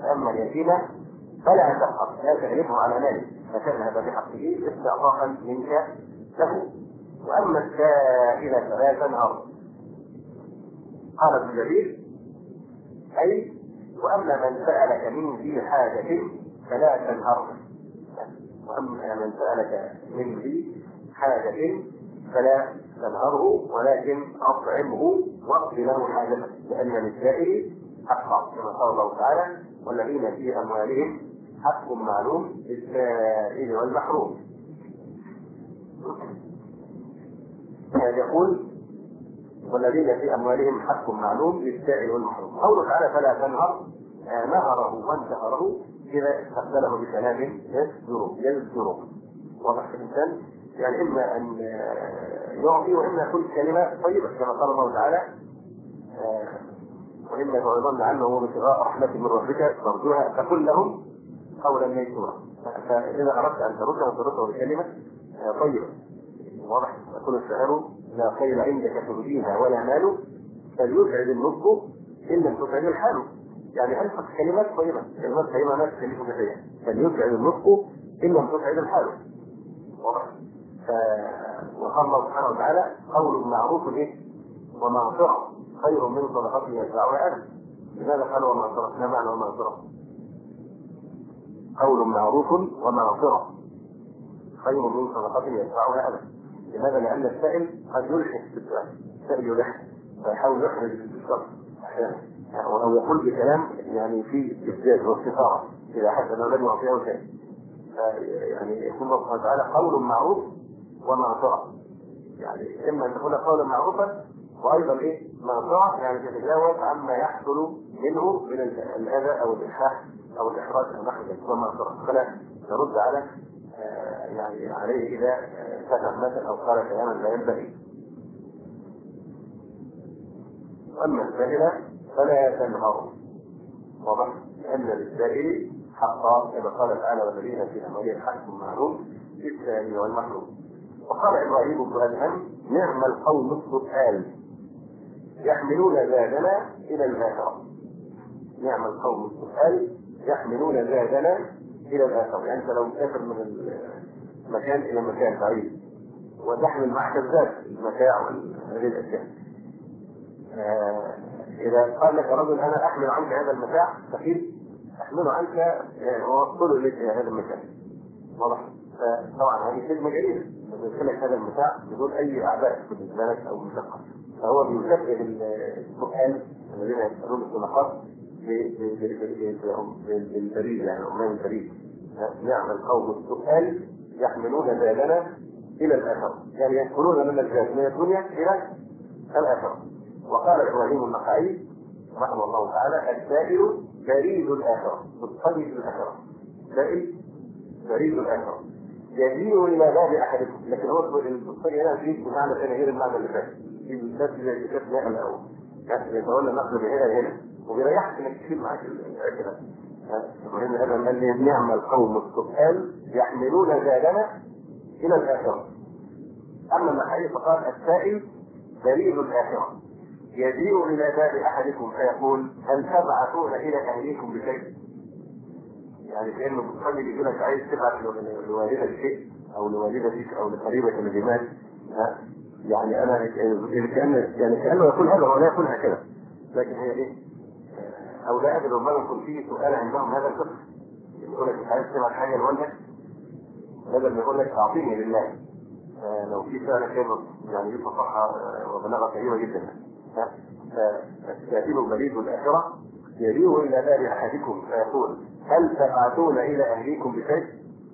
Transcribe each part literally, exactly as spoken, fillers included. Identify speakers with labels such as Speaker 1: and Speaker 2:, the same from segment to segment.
Speaker 1: أما اليتيم فلا تقهر، لا تغلبه على ماله فتذهب بحقه استعطافا منك له. وأما السائل فلا تنهر. قال ابن جرير: أي وأما من سألك من ذي حاجة فلا تنهر. وأما من سألك من ذي حاجة فلا تنهره ولكن أطعمه واقض له حاجته، لأن للسائل حقا كما قال الله تعالى: والذين في أموالهم حق معلوم للسائل والمحروم. يقول: والذين في أموالهم حق معلوم للسائل والمحروم. قوله تعالى: فلا تنهر، نهره وانتهره إذا استقبله بكلام يزجره يزجره. واضح الإنسان؟ يعني إما أن يعطي وإما كل كلمة طيبة كما قال الله تعالى: وإما تعرضن عنهم ابتغاء رحمة من ربك ترجوها فقل لهم قولا ميسورا. فإذا أردت أن ترده ترده بكلمة طيبة. واضح؟ يقول الشاعر: لا خير عندك تبديها ولا مال فليسعد النطق إن لم تسعد الحال. يعني أنفق كلمات طيبة، كلمات طيبة ما تكلفك شيئا، فليسعد النطق إن لم تسعد الحال. واضح؟ وقال الله سبحانه وتعالى: قول معروف إيه؟ ومغفرة خير من صدقة يدفعها أذى. لماذا قال ومغفرة؟ ما معنى ومغفرة؟ قول معروف ومغفرة خير من صدقة يدفعها أذى. لماذا؟ لأن السائل قد يلحق بالسؤال، السائل يلحق فيحاول يخرج بالشر أحيانا، أو يقول بكلام يعني فيه استفزاز واستثارة إذا حس أنه لم يعطيه شيء. يعني يقول الله سبحانه وتعالى: قول معروف ومغفرة. يعني إما أن تقول قولا معروفا وأيضا إيه؟ مغفرة، يعني تتجاوز عما يحصل منه من الأذى أو الإلحاح أو الإحراج أو نحو ذلك، ومغفرة. فلا ترد على آه يعني عليه إذا فتح مثلا أو قال كلاما لا ينبغي. وأما السائل فلا تنهر. واضح؟ لأن للسائل حقا كما قال تعالى: والذين في أموالهم حق معلوم للسائل والمحروم. وقال إبراهيم بن أدهم: نعم القوم السؤال يحملون زادنا إلى الآخرة. نعم القوم السؤال يحملون زادنا إلى الآخرة. يعني أنت لو مسافر من المكان إلى مكان بعيد وتحمل معك الزاد، المتاع وهذه الأشياء، آه إذا قال لك رجل: أنا أحمل عنك هذا المتاع ثقيل، أحمله عنك وأوصله إليك إلى هذا المكان. واضح؟ طبعا هذه كلمة جديدة، يدخلك هذا المتاع بدون أي أعباء بالنسبة لك أو مشقة. فهو بيكافئ السؤال الذين يسألون الصدقات بالبريد، يعني أمام البريد. نعم القوم السؤال يحملون زادنا إلى الآخرة، يعني يدخلون من الزاد من الدنيا إلى الآخرة. وقال إبراهيم النخعي رحمه الله تعالى: السائل بريد الآخرة، مضطرد الآخرة. سائل بريد الآخرة يجيء إلى باب أحدكم. لكن هو المضطرد هنا فيه بمعنى ثاني غير المعنى اللي فات. في بالذات زي كتاب نقل الأول، يعني يتولى نقل من هنا لهنا وبيريحك إنك تشيل معاك الأكلة. إبراهيم هذا قال لي: نعم القوم السؤال يحملون زادنا إلى الآخرة. أما النخعي فقال: السائل بريد الآخرة يجيء إلى باب أحدكم فيقول: هل تبعثون إلى أهليكم بشيء؟ يعني كأنه بتصلي يقول لك عايز تبعث لوالدك شيء أو لوالدتك أو لقريبك اللي مات. يعني أنا كأن يعني كأنه يقول هذا ولا يقولها كذا، لكن هي إيه؟ أو لا أدري ربما يكون فيه سؤال عندهم هذا الفقه. يقول لك عايز تبعث حاجة لوالدك، بدل ما يقول لك أعطيني لله. آه لو في فعل كلمة يعني دي فصحى وبلاغة كريمة جدا. فالسائل بريد الآخرة يجيء إلى باب أحدكم فيقول: هل تبعثون إلى أهليكم بشيء؟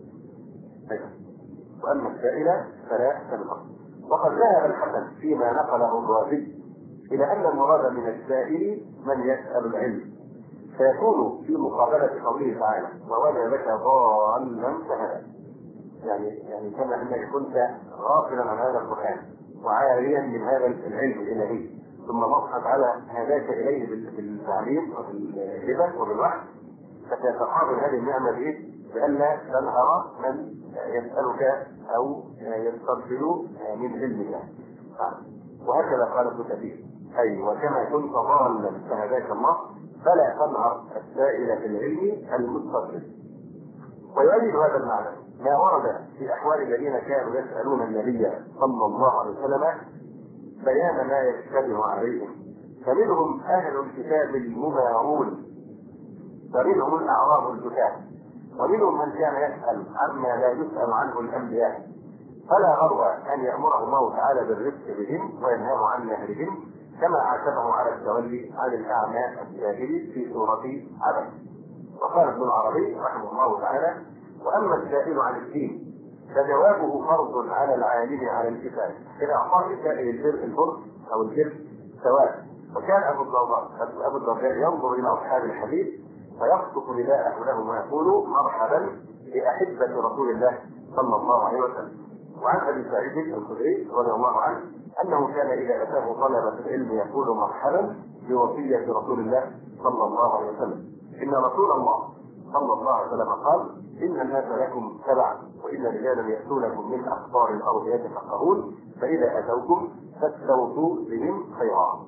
Speaker 1: وأما السائل فلا تنهر. وقد ذهب الحسن فيما نقله الرازي إلى أن المراد من السائل من يسأل العلم، فيكون في مقابلة قوله تعالى: ووجدك ضالا فهدى. يعني يعني كما أنك كنت غافلا عن هذا القرآن وعاريا من هذا العلم الإلهي، ثم الله سبحانه وتعالى هداك إليه بالتعليم وبالهبة وبالوحي، فتتقابل هذه النعمة به بأن تنهر من يسألك أو يسترسل من علمك. وهكذا قال ابن كثير: أي وكما كنت ضالا فهداك الله، فلا تنهر السائل في العلم المستطرد. ويؤيد هذا المعنى ما ورد في احوال الذين كانوا يسالون النبي صلى الله عليه وسلم بيان ما يشتبه عليهم، فمنهم اهل الكتاب المبارون ومنهم الاعراب الجهال، ومنهم من كان يسال عما لا يسال عنه الانبياء، فلا غرو ان يامره الله تعالى بالرفق بهم وينهاه عن نهرهم، كما عاتبه على التولي عن الاعمى الجاهل في سوره عبس. وقال ابن العربي رحمه الله تعالى: واما السائل عن الدين فجوابه فرض على العالم على الكفايه، اذا اعطاه سائل البر البر او البر سواء. وكان ابو الدرداء ابو الدرداء ينظر الى اصحاب الحديث فيخطف نداءه لهم ويقول: مرحبا باحبه رسول الله صلى الله عليه وسلم. وعن ابي سعيد الخدري رضي الله عنه انه كان اذا اتاه طلبه العلم يقول: مرحبا بوصيه رسول الله صلى الله عليه وسلم، ان رسول الله صلى الله عليه وسلم قال: ان الناس لكم تبع، وان رجالا ياتونكم من اقطار الارض يتفقهون، فاذا اتوكم فاستوصوا بهم خيرا.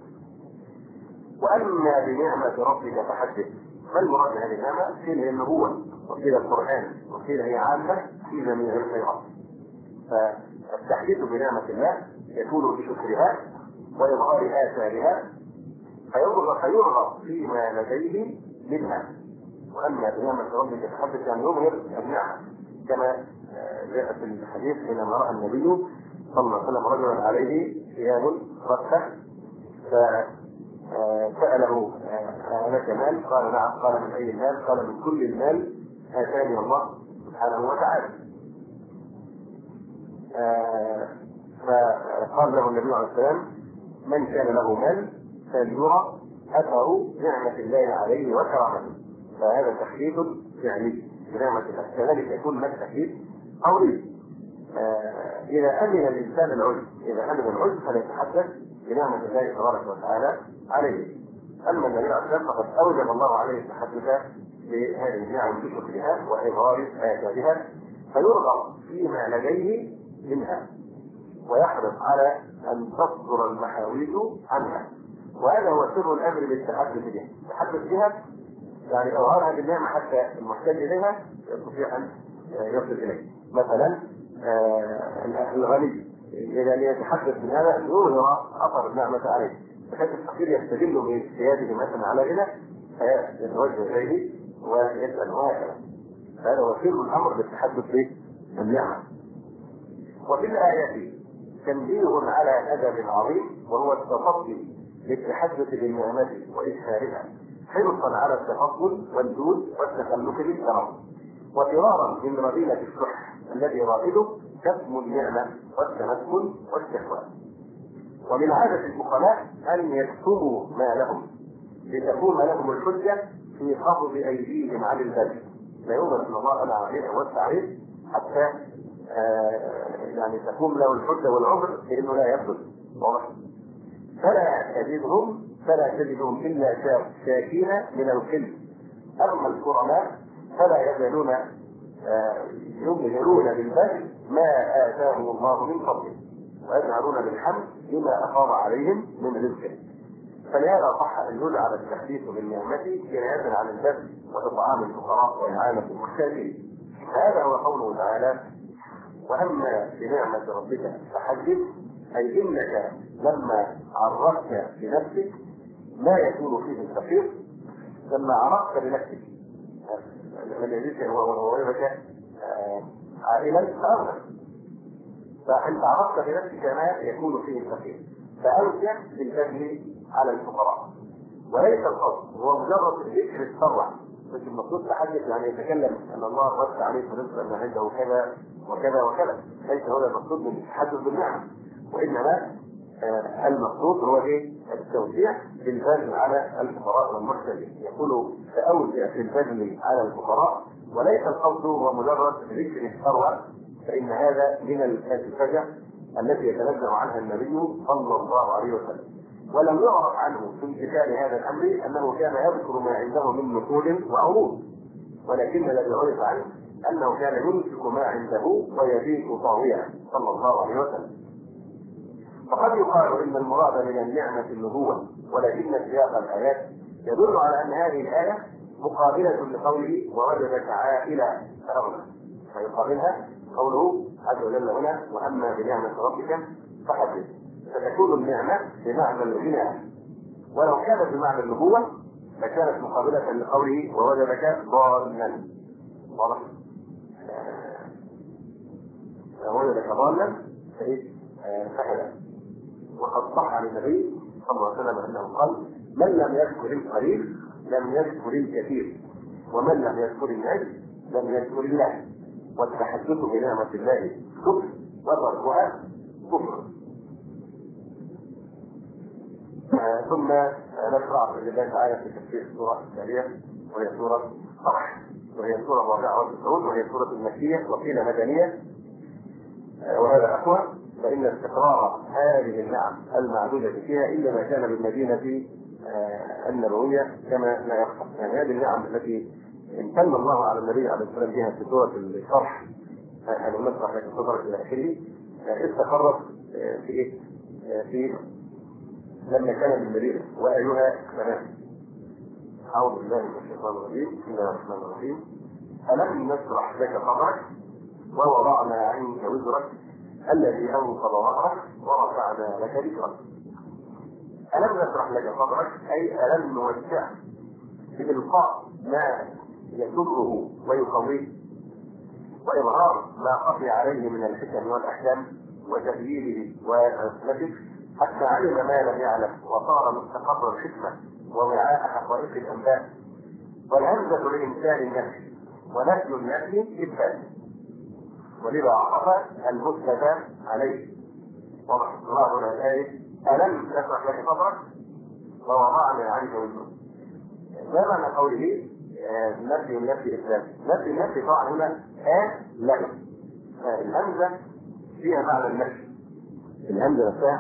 Speaker 1: واما بنعمه ربك فحدث. ما المراد بهذه النعمه؟ قيل هي النبوه، وقيل القران، وقيل هي عامه في جميع الخيرات. فالتحديث بنعمه الله يكون بشكرها واظهار اثارها، فيرغب فيما لديه منها. واما بنعمه ربك فحدث يعني يظهر النعمه، كما جاء في الحديث حينما راى النبي صلى الله عليه وسلم رجلا عليه ثياب رثه فساله: لك مال؟ قال: نعم. قال: من اي المال؟ قال: من كل المال اتاني الله سبحانه وتعالى. فقال له النبي عليه السلام: من كان له مال فليرى اثر نعمه الله عليه وكرامته. فهذا تحديث فعلي بنعمه الله، كذلك يكون لك تحديث قولي. آه اذا امن الانسان العجب، اذا امن العجب فليتحدث بنعمه الله تبارك وتعالى عليه. اما النبي عليه السلام فقد اوجب الله عليه التحدث بهذه النعم بشكرها واظهار اثارها، فيرغب فيما لديه منها ويحرص على ان تصدر المحاويج عنها. وهذا هو سر الامر بالتحدث بها. التحدث بها يعني اظهارها بالنعمه حتى المحتاج اليها يستطيع ان يصل اليه. مثلا آه الغني اذا يتحدث بهذا يظهر اثر النعمه عليه، بحيث الفقير يستدل باجتهاده مثلا على غنى فيتوجه اليه ويسال وهكذا. هذا هو سر الامر بالتحدث بالنعمه. وفي الايات تنبيه على ادب عظيم، وهو التصدي للتحدث بالنعمه واظهارها، حرصا على التفضل والجود والتخلق بالكرم، وفرارا من رذيله الشح الذي رائده كتم النعمه والتمكن والاستحواذ. ومن عاده الفقهاء ان يكتموا ما لهم لتكون لهم الحجه في قبض ايديهم عن البذل، لا يوجد ان الله انا عليه ووسع عليه حتى آه يعني تكون له الحجه والعذر لانه لا يبذل. واضح؟ فلا تجدهم فلا تجدهم الا شاكين من القل. اما الكرماء فلا يزالون يظهرون بالبذل ما اتاهم الله من فضله، ويجعلون بالحمد بما افاض عليهم من رزقه. فلهذا صح ان يجعل التحديث بالنعمه كنايه عن البذل واطعام الفقراء واعانه المحتاجين. هذا هو قوله تعالى: واما بنعمه ربك فحدث، اي انك لما عرفت بنفسك ما يكون فيه الفقير، لما عرفت بنفسك من يجيك وغيرك عائلا فأغنى، فأنت عرفت بنفسك ما يكون فيه الفقير فأوجه بالبذل على الفقراء. وليس القصد هو مجرد ذكر الثروة، مش المقصود تحدث يعني يتكلم ان الله وسع عليه رزقا ان عنده كذا وكذا وكذا، ليس هو المقصود من التحدث بالنعمة، وانما آه المقصود هو ايه؟ التوسيع بالبذل على الفقراء والمحتاجين. يقول فأوسع في البذل على الفقراء، وليس القصد هو مجرد ذكر الثروة، فإن هذا من الفجع التي يتنزه عنها النبي صلى الله عليه وسلم. ولم يعرف عنه في امتثال هذا الامر انه كان يذكر ما عنده من نقود وعروض، ولكن الذي عرف عنه انه كان يمسك ما عنده ويبيت طاويا صلى الله عليه وسلم. فقد يقال ان المراد من النعمه النبوه، ولكن سياق الايات يدل على أن هذه الآية مقابلة لقوله ووجدك عائلا فأغنى، فيقابلها قوله عز وجل هنا وأما بنعمة ربك فحدث، فتكون النعمة بمعنى الغنى، ولو كانت بمعنى النبوة فكانت مقابلة لقوله ووجدك ضالا. واضح؟ ووجدك ضالا فهدى. وقد صح عن النبي صلى الله عليه وسلم انه قال من لم يذكر القليل لم يذكر الكثير، ومن لم يذكر النجم لم يذكر الله، والتحدث بنعمة الله كفر وتركها كفر. ثم نشرع في الله تعالى في تفسير السورة التالية وهي سورة صح، وهي سورة الرابعة والتسعون، وهي سورة المكية وقيل مدنية، وهذا أقوى، فإن استقرار هذه النعم المعدودة فيها إلا ما كان بالمدينة النبوية كما لا يخفى. يعني هذه النعم التي امتن الله على النبي عليه الصلاة والسلام بها في سورة الشرح أن نشرح لك صدرك إلى آخره، استقرت في إيه؟ في لما كان بالمدينة وأيها السلام. أعوذ بالله من الشيطان الرجيم، بسم الله الرحمن الرحيم. ألم نشرح لك صدرك ووضعنا عنك وزرك الذي أنقض ظهرك ورفعنا لك ذكرك. ألم نشرح لك صدرك أي ألم نوسعه بإلقاء ما يسره ويقويه وإظهار ما خفي عليه من الحكم والأحكام وتأييده وعصمته حتى علم ما لم يعلم وصار مستقر الحكمة ووعاء حقائق الأنباء. والهمزة لإنسان النفس ونفي النفي إثبات، ولذا عطف المثبت عليه. وضح الله هنا الآية ألم نشرح لك صدرك ووضعنا عنك وزرك. ده معنى قوله نفي النفي إثبات. نفي النفي طبعا هنا آه لا، الهمزة فيها معنى النفي، الهمزة نفسها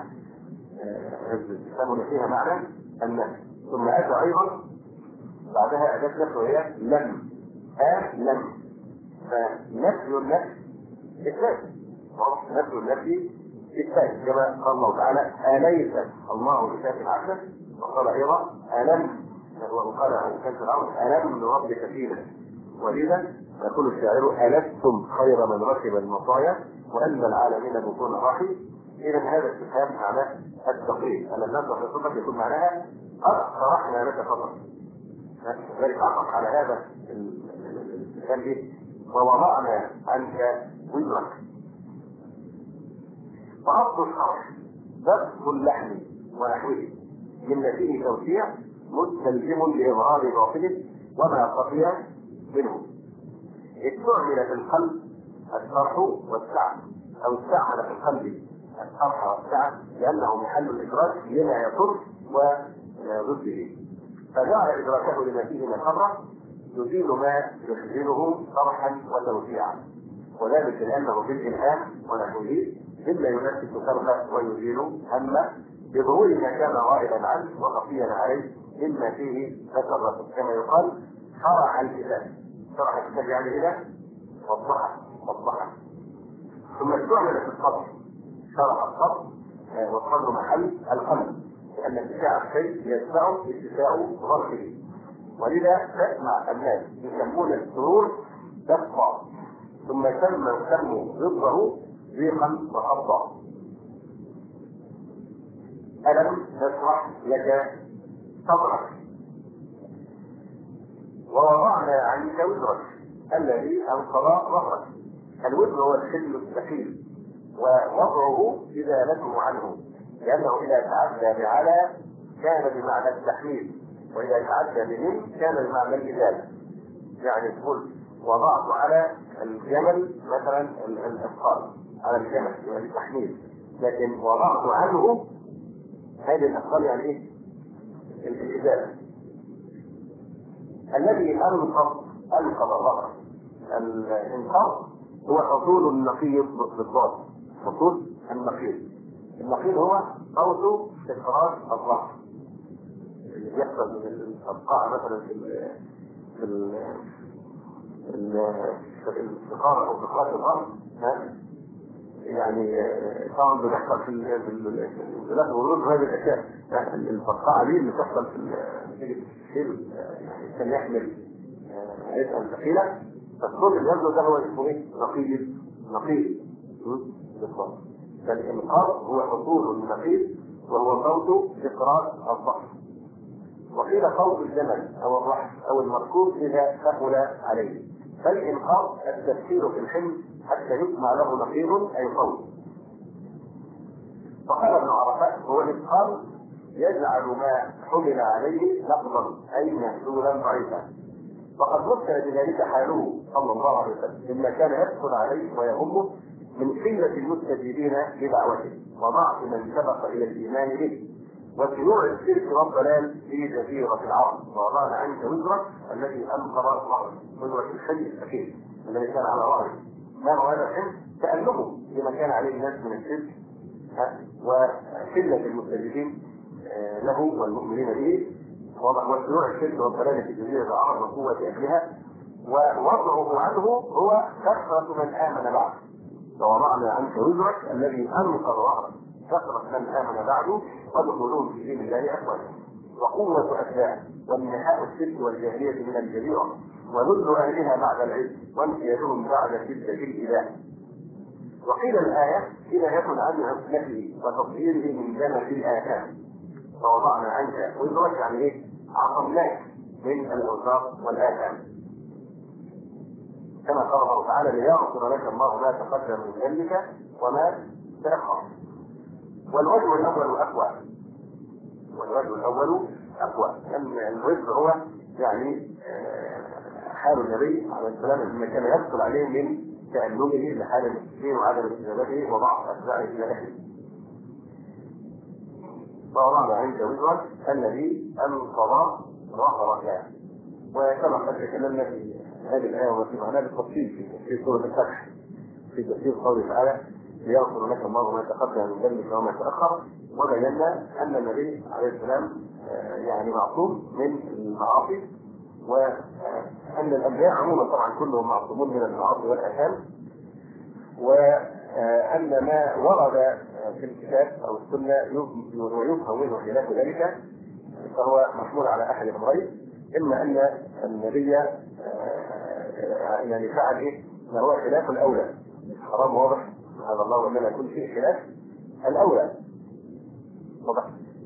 Speaker 1: يسمون فيها معنى النفي. ثم أتى أيضا بعدها أداة نفي وهي لم، آه لم، فنفي النفي إثبات، نفي النفي إثبات كما قال الله تعالى أليس الله بشاف عبده، وقال أيضا ألم، وقال كان فرعون ألم نربك فينا ولذا يقول الشاعر ألستم خير من ركب المطايا وأن العالمين بطون راحي. إذا هذا استفهام معناه التقليد، أن الناس في صدق يكون معناها قد شرحنا لك صدرك، ذلك أطلق على هذا الاستفهام به ووضعنا عنك وزرك. وأصل الشرح بسط اللحم ونحوه من فيه توسيع مستلزم لإظهار باطله وما خفي منه. استعمل في القلب الشرح والسعة، أو استعمل في القلب الشرح والسعة لأنه محل الإدراك لما يضر وضده، فجعل إدراكه لما فيه مقرة يزيل ما يحزنه شرحا وتوسيعا، وذلك لأنه بالإلهام ونحوه إلا ينفس كربه ويزيل همه بظهور ما كان غائبا عنه وخفيا عليه مما فيه تكرر، كما يقال شرح الكتاب. شرح الكتاب يعني إيه؟ وضحه وضحه. ثم استعمل في الصدر، شرح الصدر والصدر محل القلب، لأن اتساع الشيء يتبعه اتساع ظرفه، ولذا تسمع الناس يسمون السرور دفقا ثم سموا سموا ضده ضيقا وحظا. ألم نشرح لك صدرك ووضعنا عنك وزرك الذي أنقض ظهرك. الوزر هو الحمل الثقيل، ووضعه إزالته عنه، لأنه إذا تعدى بعلى كان بمعنى التحميل، وإذا تعدى بمن كان بمعنى الإزالة. يعني تقول وضعت على الجمل مثلا الأثقال على الجمل يعني التحميل، لكن وضعت عنه هذه الأثقال يعني إيه؟ الإزالة. الذي أنقض أنقض ظهره. الانقاض هو حصول النقيض بالضاد، حصول النقيض. النقيض هو صوت استخراج الظهر اللي بيحصل من الأبقاع مثلا في ال في الاستقارة أو استخراج الظهر، يعني طبعا بتحصل في البلاد والرد هذه الاشياء الفقاعه دي اللي بتحصل في الشيل يعني كان يحمل عيشا ثقيله، فالصوت اللي يبدو ده هو اسمه ايه؟ نقيض. نقيض بالضبط. فالانقاذ هو حصول النقيض وهو صوت افراز الضغط. وقيل صوت الجمل او الرحل او المركوب اذا ثقل عليه. فالانقاذ التفكير في الحلم حتى يسمع له نقيض اي صوت. فقال ابن عرفات هو الانقاذ يجعل ما حمل عليه نقضا اي محلولا ضعيفا. وقد ذكر بذلك حاله صلى الله عليه وسلم مما كان يدخل عليه ويهمه من قله المستجيبين لدعوته وضعف من سبق الى الايمان به وشيوع الشرك والضلال في جزيره العرب. ووضعنا عنك وزرك الذي انقض ظهرك، وزرك الحلم الاخير الذي كان على ظهره. ما هو هذا الحلم؟ تألمه لما كان عليه الناس من الشرك وقله المستجيبين له والمؤمنين به وشيوع الشرك والضلال في جزيره العرب وقوه اهلها. ووضعه عنه هو كثره من امن بعده. ووضعنا عنك وزرك الذي انقض ظهرك، كثره من امن بعده ودخولهم في دين الله افواجا. وقوه اتباعه وانتهاء الشرك والجاهليه من الجزيره وذل اهلها بعد العز وامتيازهم بعد شده الاله. وقيل الايه اذا يكن عن عصمته وتطهيره من جنه الاثام. فوضعنا عنك وزرك يعني ايه؟ عصمناك من الاوساط والاثام. كما قال الله تعالى ليغفر لك الله ما تقدم من ذنبك وما تاخر. والوجه الاول اقوى. والوجه الاول اقوى لان الوجه هو يعني حال النبي عليه السلام لما كان يدخل عليه من تألمه لحال المسلمين وعدم استجابته وضعف اتباعه الى اهله. فوضعنا عنك وزرك الذي انقض ظهرك. وكما قد تكلمنا في هذه الايه وما في معناها بالتفصيل في تفسير سوره الفتح في تفسير قوله تعالى ليغفر لك الله ما تقدم من ذنبك وما تاخر. وبينا ان النبي عليه السلام يعني معصوم من المعاصي وان الانبياء عموما طبعا كلهم معصومون من المعاصي والاثام. وان ما ورد في الكتاب او السنه ويفهم منه خلاف ذلك فهو محمول على احد الامرين. اما ان النبي يعني فعل ايه؟ ما هو خلاف الاولى. حرام واضح هذا الله وانما يكون فيه خلاف الاولى واضح.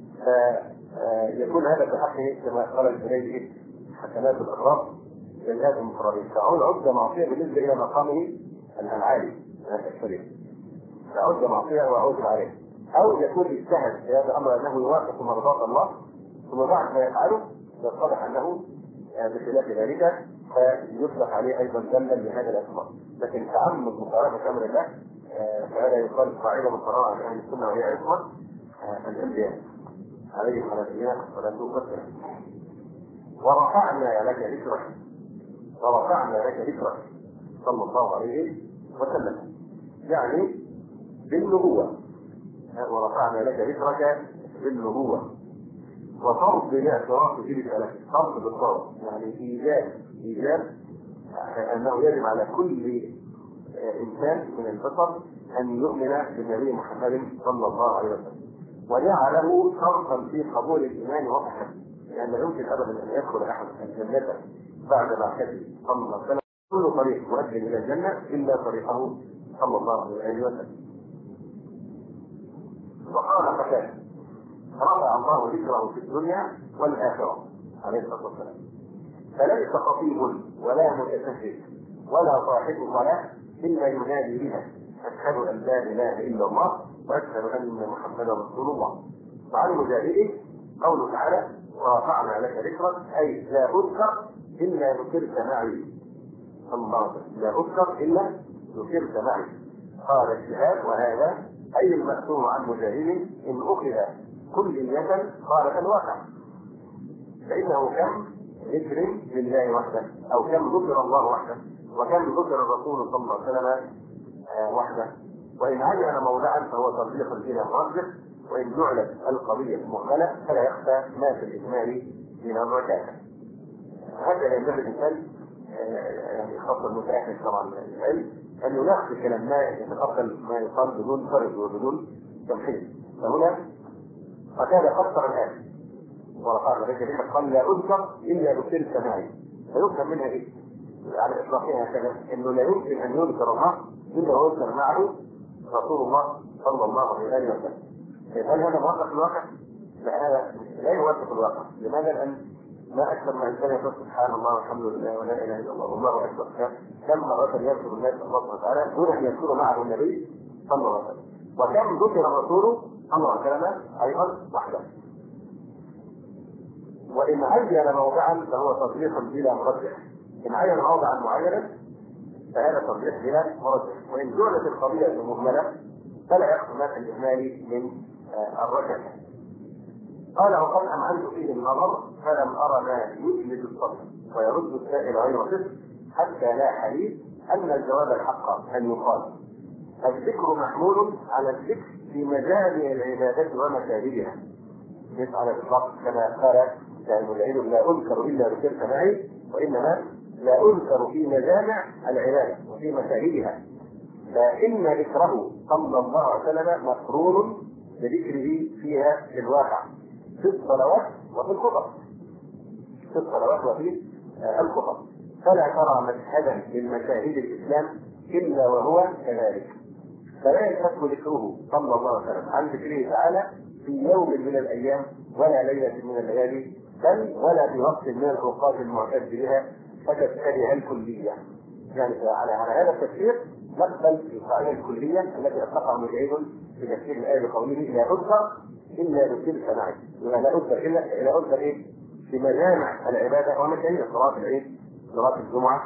Speaker 1: يكون هذا بحقه كما قال الجنيدي حسنات الاغراض سيئات المقربين. فعود عد معصيه بالنسبه الى مقامه العالي الشريف. فعد معصيه وعود عليه. او يكون اجتهد في هذا الامر انه يوافق مرضات الله ثم بعد ما يفعله يتضح انه بخلاف ذلك فيطلق عليه ايضا ذنبا لهذا الاسباب. لكن تعمد مخالفه امر الله فهذا يقال قاعده مقرره عن اهل السنه وهي عصمه الانبياء عليهم على نبينا الصلاه والسلام. ورفعنا لك ذكرك. ورفعنا لك ذكرك صلى الله عليه وسلم يعني بالنبوه. ورفعنا لك ذكرك بالنبوه. وفرض بالاعتراف في رسالته. فرض بالفرض يعني ايجاب ايجاب انه يجب على كل انسان من البشر ان يؤمن بالنبي محمد صلى الله عليه وسلم. وجعله شرطا في قبول الايمان وصحته. لان لا يمكن ابدا ان يدخل احد الجنه بعد بعثته صلى الله عليه وسلم كل طريق مؤدي الى الجنه الا طريقه صلى الله عليه وسلم. وقال فكان رفع الله ذكره في الدنيا والاخره عليه الصلاه والسلام. فليس خطيب ولا متفهم ولا صاحب صلاه الا ينادي بها اشهد ان لا اله الا الله واشهد ان محمدا رسول الله. وعن مجاهده قوله تعالى ورفعنا لك ذكرك اي لا اذكر الا ذكرت معي. الله لا اذكر الا ذكرت معي. قال الشهاد وهذا اي المأثور عن مجاهد ان اخذ كلية خالف الواقع. فإنه كم ذكر لله وحده أو كم ذكر الله وحده وكم ذكر الرسول صلى الله عليه وسلم وحده. وإن عين موضعا فهو تطبيق إلى مرجح وإن جعلت القضية مهملة فلا يخفى ما في الإجمال من الركاكة. هذا ينبغي الإنسان يعني خاصة المتأهل طبعا العلم أن يلخص كلام ما يتقبل ما يقال بدون فرد وبدون تمحيص. فهنا فكان قصر الآن ورفعنا ذلك كلمة قال لا أذكر إلا بتلك معي. فيفهم منها إيه؟ على إطلاقها كذا إنه لا يمكن أن يذكر الله إلا ويذكر معه رسول الله صلى الله عليه وسلم. هل هذا موافق الواقع؟ لا لا يوافق الواقع. لماذا؟ لأن ما أكثر ما إنسان يقول سبحان الله والحمد لله ولا إله إلا الله والله أكبر كم مرة يذكر الناس الله سبحانه وتعالى دون أن يذكر معه النبي صلى الله عليه وسلم. وكم ذكر الرسول صلى الله عليه وسلم أيضا وحده. وإن عين موضعا فهو تصريح بلا مرجح. إن عين موضعا معينا فهذا تصريح بلا مرجح. وإن جعلت القضية مهملة فلا يحصل ما في الإهمال من الرجل. قال وقد أمعنت فيه النظر فلم أرى ما يجلد الصدر ويرد السائل غير صدق حتى لا حديث أن الجواب الحق أن يقال الذكر محمول على الذكر في مجامع العبادات ومساجدها. ليس على الإطلاق كما قال كان العلم لا أذكر إلا بتلك معي، وإنما لا أذكر في مجامع العبادة وفي مساجدها. فإن ذكره صلى الله عليه وسلم مقرون بذكره فيها في الواقع في الصلوات وفي الخطب في الصلوات وفي الخطب. فلا ترى مشهدا من مشاهد الإسلام إلا وهو كذلك. فلا ينفك ذكره صلى الله عليه وسلم عن ذكره تعالى في يوم من الأيام ولا ليلة من الليالي، بل ولا في وقت من الأوقات المعتد بها فتتبعها الكلية. يعني على هذا التفسير نقبل القاعدة الكلية التي أطلقها مجاهد في تفسير الآية بقوله لا أذكر إلا بتلك معي. لا أذكر إلا لا أذكر إيه؟ في مجامع العبادة ومشاهد صلاة العيد، صلاة الجمعة،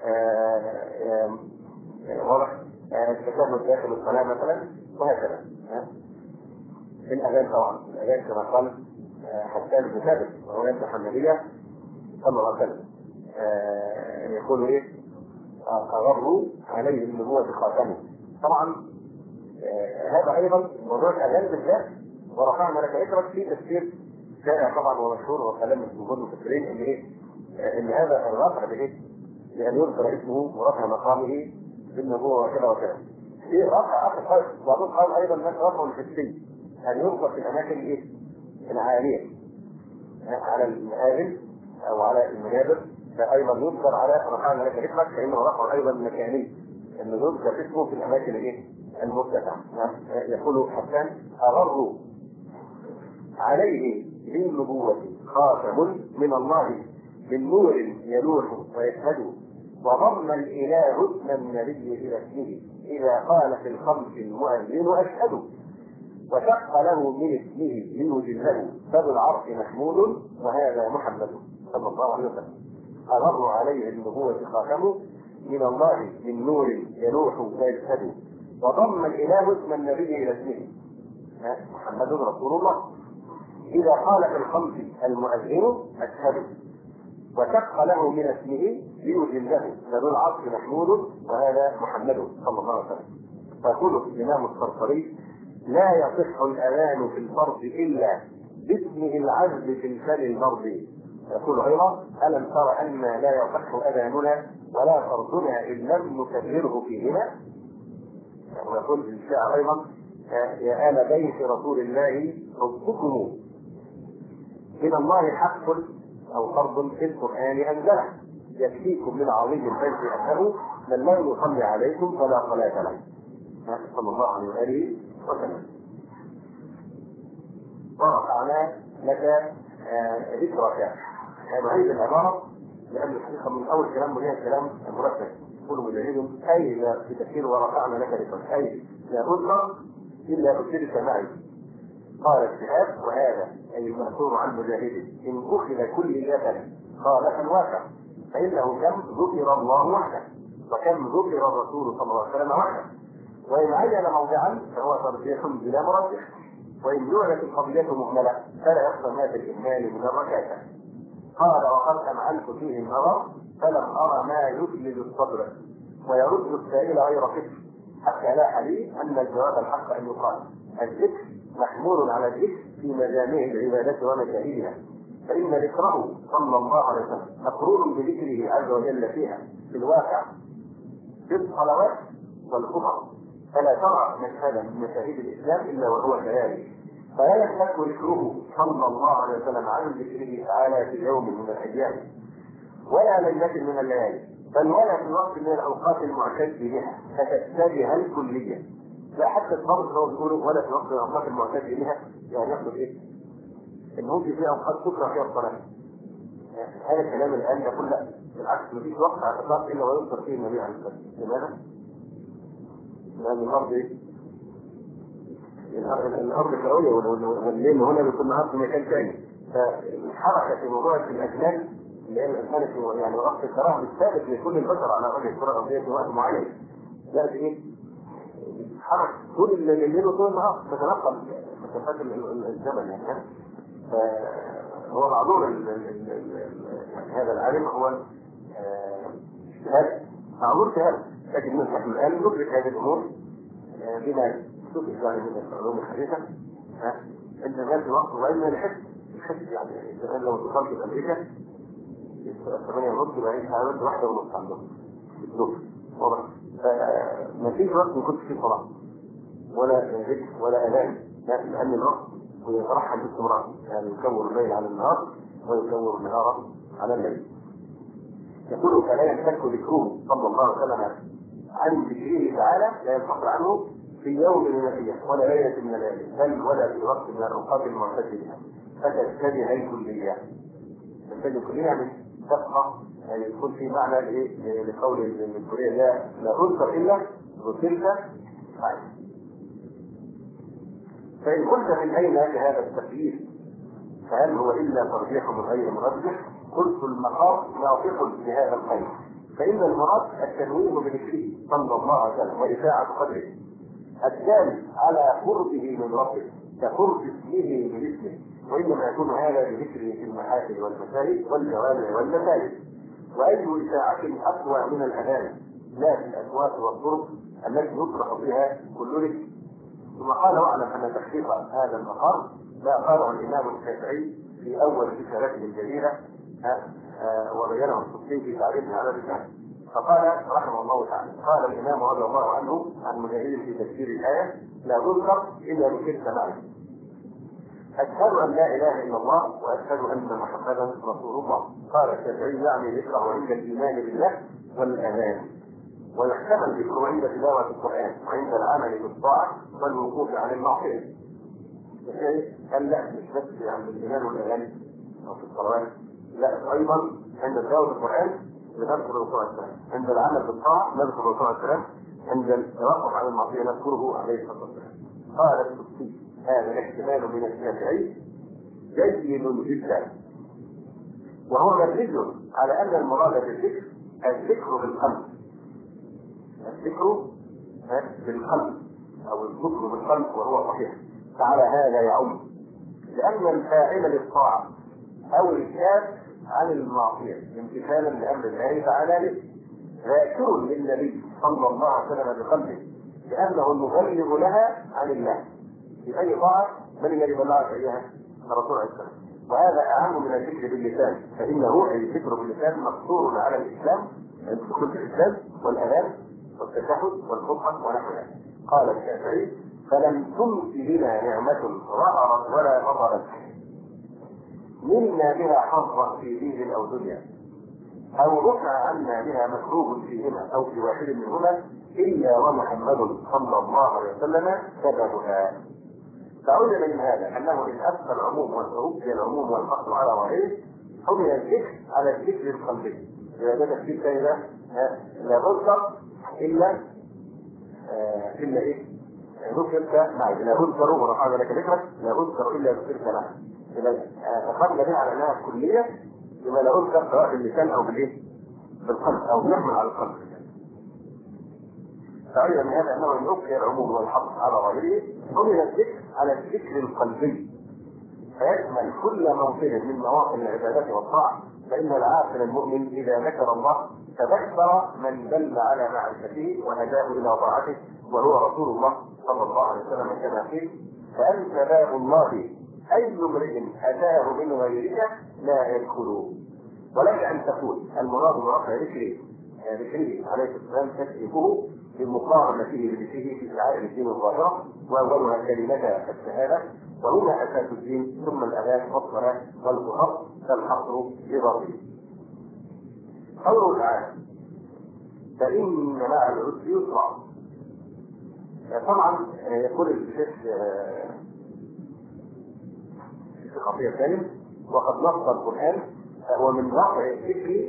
Speaker 1: واضح، التشهد داخل الصلاة مثلا وهكذا. في الأذان طبعا الأذان كما قال حسان بن ثابت وهو يمدح النبي صلى الله عليه وسلم يقول إيه؟ أغروا عليه النبوة خاتمه. طبعا هذا أيضا موضوع الأذان بالذات ورفعنا لك ذكرك في تفسير شائع طبعا ومشهور وكلام جمهور المفسرين ان ايه؟ ان هذا الرفع بايه؟ لان يذكر اسمه ورفع مقامه بالنبوه وكذا وكذا. في رفع اخر خالص وبعضهم قال ايضا انك رفع حسي ان يذكر في الاماكن ايه؟ العاليه على المآذن او على المنابر، فايضا يذكر على رفعنا لك ذكرك فانه رفع ايضا مكاني انه يذكر اسمه في الاماكن الايه؟ المرتفعه. يقول حسان اغروا عليه بالنبوة خاتم من الله من نور يلوح ويشهد وضم الإله اسم النبي إلى اسمه إذا قال في الخمس المؤذن أشهد وشق له من اسمه ليجله فذو العرش محمود وهذا محمد صلى الله عليه وسلم. أغر عليه النبوة خاتم من الله من نور يلوح ويشهد وضم الإله اسم النبي إلى اسمه محمد رسول الله إذا قال في الخمس المؤذن أشهد وشق له من اسمه ليجله فذو العرش محمود وهذا محمد صلى الله عليه وسلم. فيقول الإمام الصرصري لا يصح الأذان في الفرض إلا باسمه العذب في الفم المرض. يقول أيضا ألم تر أن لا يصح أذاننا ولا فرضنا إن لم نكرره فيهما. ويقول في الشعر أيضا يا آل بيت رسول الله ربكم من الله حق أو فرض في القرآن أنزله يكفيكم من عظيم الفجر أنه من لم يصلي عليكم فلا صلاة له صلى الله عليه وآله وسلم. ورفعنا لك ذكرك. هذه العبارة لأن الحقيقة من أول كلام وهي كلام مرتب يقول مجاهد أي لا بتفسير ورفعنا لك ذكرك أي لا أذكر إلا أرسلك معي. قال الشهاب وهذا أي المأثور عن مجاهد إن أخذ كل يد خالف الواقع فإنه كم ذكر الله وحده وكم ذكر الرسول صلى الله عليه وسلم وحده. وإن عين موضعا فهو ترجيح بلا مرجح. وإن جعلت القضية مهملة فلا يحصل ما في الإهمال من الركاكة. قال وقد أمعنت فيه النظر فلم أرى ما يجلد الصدر ويرد السائل غير فكر حتى لا لي أن الجواب الحق أن يقال الذكر محمول على الذكر في مجامع العبادة ومشاهدها. فإن ذكره صلى الله عليه وسلم مقرون بذكره عز وجل فيها في الواقع في الصلوات والخطر، فلا ترى مشهدا من مشاهد الاسلام الا وهو كذلك، فلا يحتاج ذكره صلى الله عليه وسلم عن ذكره تعالى في يوم من الايام ولا ليله من الليالي، بل ولا في وقت من الاوقات المعتد بها فتشتبه الكليه. لا حتى الضابط هو بيقولوا ولا في وقت من الاوقات المعتد بها، يعني يقصد ايه؟ ان هو في اوقات تكره فيها الصلاه. هذا الكلام الان يقول لا بالعكس، مفيش وقت على الاطلاق الا ويذكر فيه النبي عليه الصلاه والسلام. لماذا؟ لان الارض ايه؟ الارض كرويه والليل هنا بيكون نهار في مكان ثاني، فالحركه في موضوع الاجنان اللي هي الانسان يعني وقت الكراهه بالثابت لكل البشر على وجه الكره الارضيه في وقت معين. لا ايه؟ حركه طول الليل وطول النهار تتنقل مسافات الزمن يعني. فهو معذور هذا العالم هو اجتهاد معذور في هذا، لكن نحن الان ندرك هذه الامور بما تدرك يعني من العلوم الحديثه. انت جاء في وقت وإما الحس الحس يعني الان لو اتصلت بامريكا ثمانية ونص يبقى هي حوالي واحدة ونص عندهم بالظبط واضح. فما فيش وقت ما كنتش فيه صلاة ولا ذكر ولا اذان، لان الوقت ويترحل باستمرار، يعني يكور الليل على النهار ويكور النهار على الليل. يقول فلا ينفك ذكره صلى الله عليه وسلم عن ذكره تعالى، لا ينفصل عنه في يوم من الايام ولا ليله من الليالي، بل ولا في وقت من الاوقات المعتدله بها فتشتبه الكليه. تشتبه الكليه يعني تبقى يعني يكون في معنى ايه لقول الكليه لا لا تذكر الا ذكرت صحيح. فإن قلت من أين هذا التقييد فهل هو إلا ترجيح من غير مرجح؟ قلت المقام ناطق بهذا القول، فإن المراد التنويه بذكره صلى الله عليه وسلم وإشاعة قدره الدال على قربه من ربه كقرب اسمه من اسمه، وإنما يكون هذا بذكره في المحافل والمساجد والجوامع والمساجد. وأي إشاعة أقوى من الأذان لا في الأصوات والطرق التي يطرح بها كل ذكر. ثم قال واعلم ان تحقيق هذا المقام لا قاله الامام الشافعي في اول رسالته الجليله وبينه السبكي في تعريفه على الرساله، فقال رحمه الله تعالى قال الامام رضي الله عنه عن مجاهد في تفسير الايه لا تذكر الا بتلك معي. اشهد ان لا اله الا الله واشهد ان محمدا رسول الله. قال الشافعي يعني ذكره عند الايمان بالله والاذان، ويحتمل ذكره عند تلاوة القرآن وعند العمل بالطاعة والوقوف عن المعصية. قال لا مش بس عند الإيمان والأذان أو في الصلوات، لا أيضا عند تلاوة القرآن نذكر الرسول عليه السلام، عند العمل بالطاعة نذكر الرسول عليه السلام، عند التوقف عن المعصية نذكره عليه الصلاة والسلام. قال السبكي هذا الاحتمال من الشافعي جيد جدا، وهو مبني على أن المراد بالذكر الذكر بالقلب، الذكر بالقلب او الذكر بالقلب وهو صحيح. فعلى هذا يعم لان الفاعل للطاعه او الكاف عن المعصيه امتثالا لامر الله تعالى به ذاكر للنبي صلى الله عليه وسلم بقلبه لانه المبلغ لها عن الله. في اي طاعه من الذي بلغك اياها؟ الرسول عليه السلام. وهذا اعم من الذكر باللسان، فانه اي الذكر باللسان مقصور على الاسلام، الذكر باللسان والاذان والتشهد والخطبه ونحوها. قال الشافعي فلم تمت بنا نعمه ظهرت ولا بطلت منا بها حظا في دين او دنيا او رفع عنا بها مكروه فيهما او في واحد منهما الا ومحمد صلى الله عليه وسلم سببها. فعلم من هذا انه ان ابقى العموم وتوفي العموم والفصل على غيره حمل الذكر على الذكر القلبي. اذا ده تفسير ثاني ده لا تذكر الا آه الا ايه؟ ذكرت معي، لا اذكر ورفعنا لك ذكرك، لا اذكر الا ذكرت معي. اذا اخذنا بها على انها كليه بما لا اذكر سواء باللسان او بالايه؟ بالقلب او نحمل على القلب. فعلم من هذا انه ان ابقي العموم والحظ على غيره حمل الذكر على الذكر القلبي فيشمل كل موطن من مواطن العبادات والطاعه. فان العاقل المؤمن اذا ذكر الله تذكر من دل على معرفته وهداه الى طاعته وهو رسول الله صلى الله عليه وسلم كما قيل فانت باب الله اي امرئ اتاه من غيرك لا يدخله. ولك ان تقول المراد برفع ذكره ذكره عليه السلام تكذبه بمقارنته بمثله في شعائر الدين الظاهرة، وأولها كلمة الشهادة، وهما أساس الدين، ثم الأذان والصلاة والقرآن فالحصر بضربه. قوله تعالى: فإن مع العسر يسرا. طبعا يقول الشيخ في خطية ثانية: وقد نص القرآن ومن رفع الذكر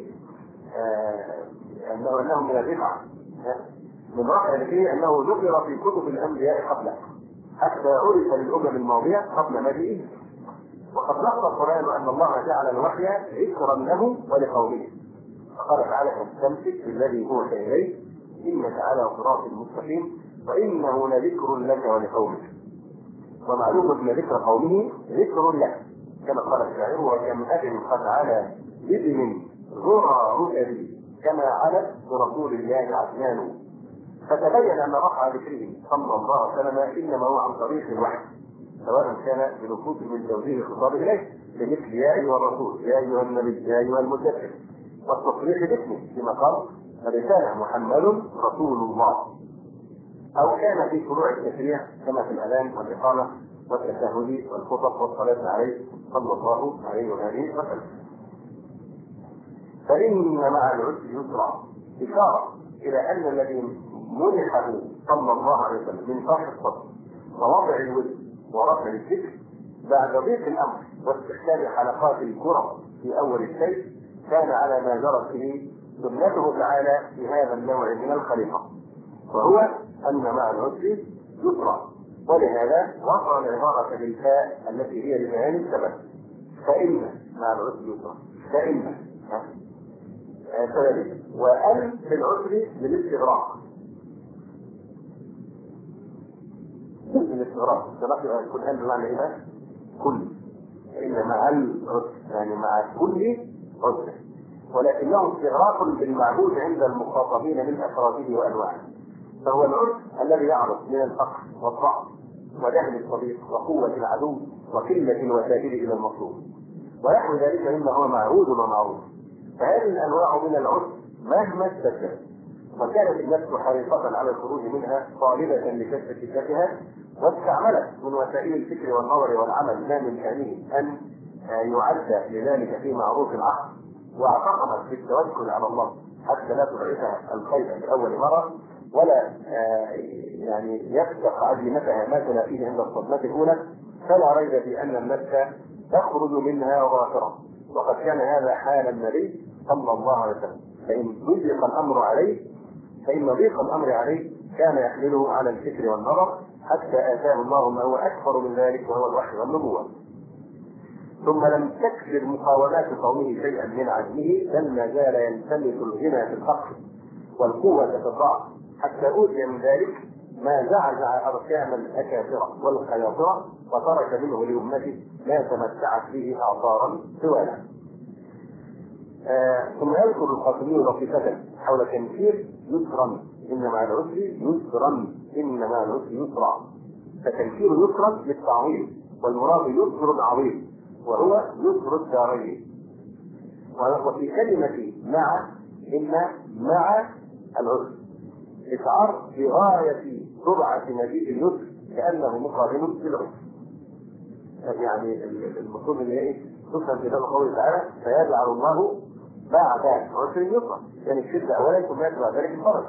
Speaker 1: أنه أنه من الرفعة، من رفع الذكر أنه ذكر في كتب الأنبياء قبله حتى عرف للأمم الماضية قبل مجيئه. وقد نص القرآن أن الله جعل الوحي ذكرا له ولقومه، فقال تعالى: فاستمسك بالذي أوحي إليك إنك على صراط مستقيم وإنه لذكر لك ولقومك. ومعلوم أن ذكر قومه ذكر لك، كما قال الشاعر: وكم أجل قد على بإذن ذرى رؤبي كما علت برسول الله عدنان. فتبين أن رفع ذكره صلى الله عليه وسلم إنما هو عن طريق الوحي، سواء كان بنفوذ من توجيه الخطاب إليه بمثل يا أيها الرسول، يا أيها النبي، يا أيها المدثر، والتصريح باسمه كما قال: رسالة محمد رسول الله، أو كان في فروع التشريع كما في الأذان والإقامة والتشهد والخطب والصلاة عليه صلى الله عليه وآله وسلم. فإن مع العسر يسرا، إشارة إلى أن الذي منحه صلى الله عليه وسلم من شرح الصدر ووضع الوزن ورفع الذكر بعد ضيق الأمر واستحلال حلقات الكرة في أول الشيء كان على ما جرت به سنته تعالى في هذا النوع من الخليقة، وهو أن مع العسر يسرا. ولهذا وصل العبارة بالفاء التي هي لبيان السبب: فإن مع العسر يسرا، فإن سبب، وأن في العسر بالاستغراق، بالاستغراق استغراق يكون أن بمعنى إيه؟ كل، فإن مع العسر يعني مع كل عسر، ولكنه استغراق بالمعهود عند المخاطبين من أفراده وأنواعه. فهو العسر الذي يعرض من الفقر والضعف ودهن الصديق وقوة العدو وقلة الوسائل إلى المطلوب ونحو ذلك مما هو معهود ومعروف. فهذه الأنواع من العسر مهما استكثرت، وكانت النفس حريصة على الخروج منها طالبة لكشف شدتها، واستعملت من وسائل الفكر والنظر والعمل ما من شأنه أن يعد لذلك في معروف العقل، واعتقدت بالتوكل على الله حتى لا تضعفها الخير لأول مرة، ولا يعني يفتح عزيمتها ما تلاقيه عند الصدمة الأولى. فلا ريب في أن النفس تخرج منها ظاهرة، وقد كان هذا حال النبي صلى الله عليه وسلم. فإن ضيق الأمر عليه فإن ضيق الأمر عليه كان يحمله على الفكر والنظر حتى آتاه الله ما هو أكبر من ذلك وهو الوحي والنبوة. ثم لم تكثر مقاومات قومه شيئا من عزمه، بل ما زال يلتمس الغنى في الفقر والقوة في الضعف حتى أوتي من ذلك ما زعزع أركان الأكاثرة والخياطرة، وترك منه لأمته ما تمتعت به أعصارا سوانا. آه ثم يذكر القاسمي لطيفة حول تنكير يسرا، إن مع العسر يسرا، إن مع العسر يسرا. فتنكير يسرا للتعظيم، والمراد يسر عظيم وهو يسر الدارين. وفي كلمة مع إن مع العسر إشعار بغاية سرعة مجيء اليسر كأنه مقارن بالعسر. يعني المفروض ان ايه تفهم في قوله تعالى: فيجعل الله بعد عسر يسرا، يعني الشده اولا ثم يتبع ذلك الفرج.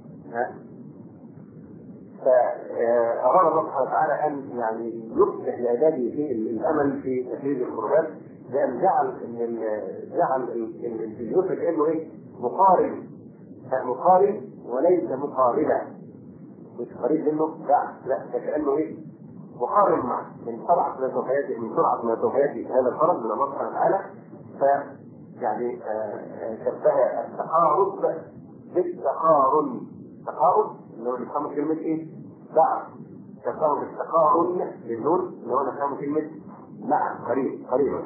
Speaker 1: فأراد الله سبحانه وتعالى ان يعني يفتح لعباده في الامل في تفريج القربات، لان جعل ان جعل اليسر كانه ايه مقارن، مقارن وليس مقاربا، مش قريب منه لا كانه ايه مقارن معه من سرعه من توفياته من سرعه من توفياته هذا الفرج من الله سبحانه وتعالى. ف يعني شبه التقارب بالتقارن، تقارب اللي هو نفهم كلمه ايه؟ بعد، شبهه بالتقارن بالنون اللي هو نفهم كلمه مع، قريب قريبا.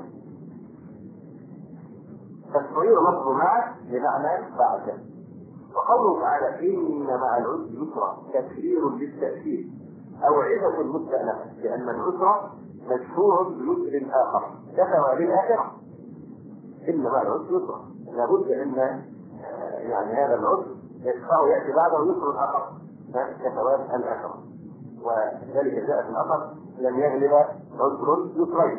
Speaker 1: فالصغير لفظ مع بمعنى بعد. وقوله تعالى: إن مع العسر يسرا تكرير للتأكيد أو عظة مستأنفة، لأن العسر مشهور بيسر آخر كفى بالآخرة. إن مع العسر يسرا، لابد أن يعني هذا العسر يشفع يأتي بعده يسر آخر، كثواب الاخره. وذلك جاء في الاثر لم يغلب عذر يسرين.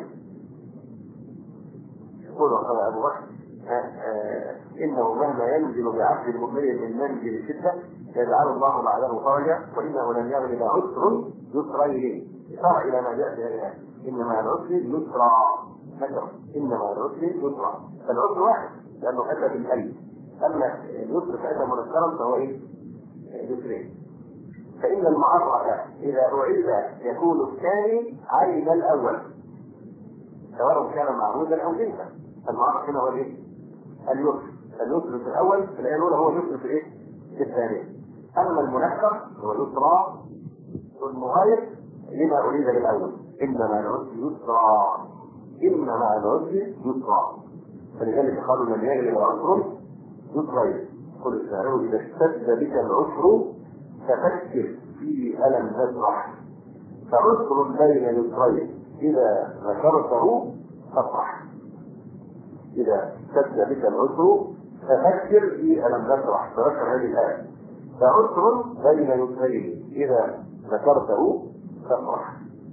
Speaker 1: يقول ابو بكر انه مهما ينزل بعبد المؤمن من منزل شده يجعل الله بعده فرجا، وانه لم يغلب عذر يسرين. اشار الى ما جاء في هذه الايه، ان مع العسر يسرا. مثلا ان مع العسر يسرا، فالعسر واحد لانه اتى بالالف، اما اليسر فاتى منكرا فهو ايه؟ يسرين. فان المعرة اذا اعيد يكون الثاني عين الاول سواء كان معهودا او جنسا. المعرة هنا هو الايه؟ اليسر. اليسر في الاول في الايه الاولى هو اليسر في الايه؟ في الثانيه. اما المنكر هو يسرا المغاير لما اريد بالاول، ان مع العسر يسرا، ان مع العسر يسرا. فلذلك قالوا لم يغلب عسر يسرين. قل الشاعر اذا اشتد بك العسر ففكر في الم تسرح، فعسر بين يسرين اذا ذكرته فافرح. اذا اشتد بك العسر ففكر في الم تسرح، تذكر هذه الايه. فعسر بين يسرين اذا ذكرته تفرح.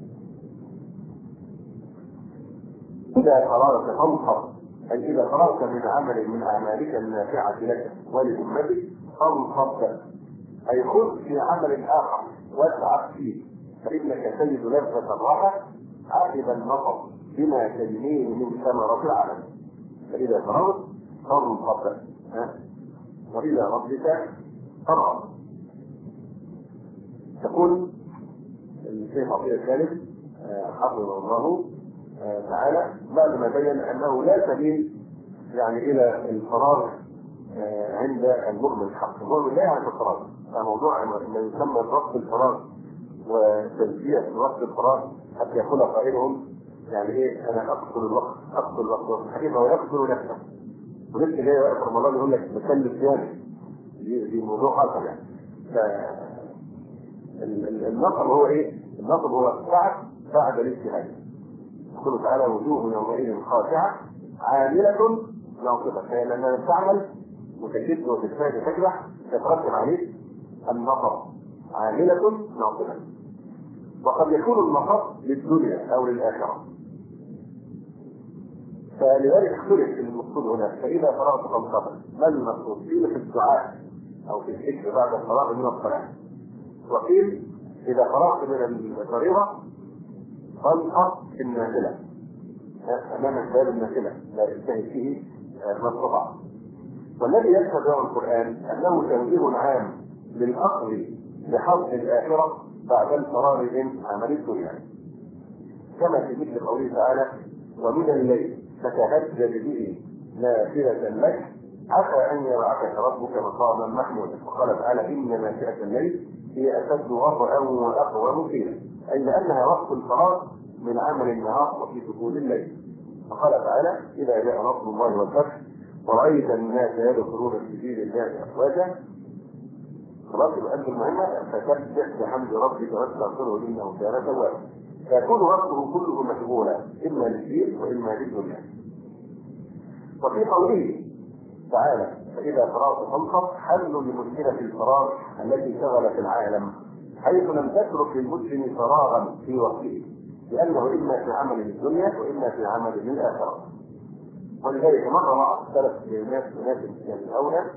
Speaker 1: إذا فرغت فانصب، أي إذا فرغت من عمل من أعمالك النافعة لك ولأمتك فانصب، أي خذ في عمل آخر واسعى فيه، فإنك تجد لذة الراحة عقب النصب بما تجنيه من ثمرة العمل. فإذا فرغت فانصب، وإلى ربك فرغ. تقول الشيخ عبد الثالث حفظه الله تعالى بعد ما بين انه لا سبيل يعني الى الفراغ عند المؤمن الحق. المؤمن لا يعرف الفراغ، موضوع ما يسمى ضبط الفراغ وتشجيع ضبط الفراغ حتى يقول قائلهم يعني ايه انا اقتل الوقت اقتل الوقت، حقيقه هو يقتل نفسه. ولسه جاي وقت رمضان يقول لك بكلف ثاني، دي موضوع اخر يعني. النصب هو ايه؟ النصب هو السعي بعد الاجتهاد. يقول تعالى وجوه يومئذ خاشعه عامله ناصبه، فلما تعمل وتجد وتجتهد وتكبح يترتب عليه النصب، عامله ناصبه. وقد يكون النصب للدنيا او للاخره، فلذلك اختلف المقصود هنا. فاذا فرغت فانصب، ما المقصود؟ قيل في الدعاء او في الذكر بعد الفراغ من الصلاه، وقيل إذا فرغت من الفريضة فانصب في النافلة أمام الباب النافلة لا يجتهد فيه ما استطاع. والذي يتبع القرآن أنه تنبيه عام للأخذ بحظ الآخرة بعد الفراغ من عمل الدنيا، كما في مثل قوله تعالى ومن الليل فتهجد به نافلة لك عسى أن يبعثك ربك مقاما محمودا. وقال تعالى إن ناشئة الليل هي أشد وطئا وأقوم قيلا، أي لأنها وقت الفراغ من عمل النهار وفي سكون الليل. فقال تعالى إذا جاء نصر الله والفتح ورأيت الناس يدخلون في دين الله أفواجا. خلاص يبقى أنت المهمة فسبح بحمد ربك واستغفره إنه كان توابا. فيكون وقته كله مشغولا إما للدين وإما للدنيا. وفي قوله تعالى فإذا فرغت فانصب حل لمشكلة الفراغ التي شغلت العالم، حيث لم تترك للمسلم فراغا في وقته، لأنه إما في عمل الدنيا وإما في عمل الآخرة. ولذلك مر مع السلف لناس ناس يعني أولى